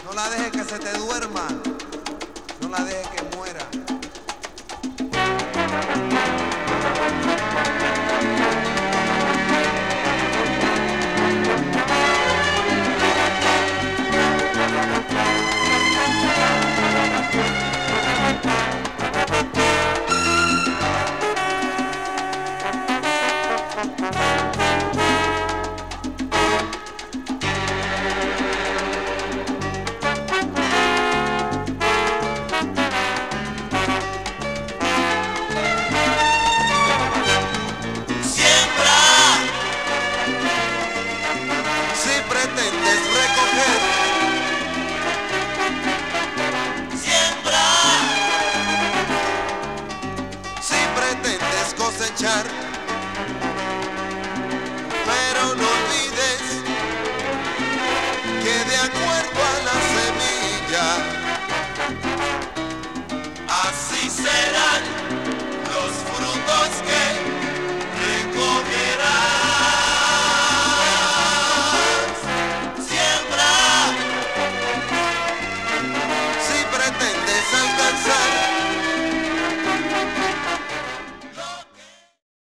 No la dejes que se te duerma, no la dejes que muera. Pero no olvides que de acuerdo a la semilla, así será.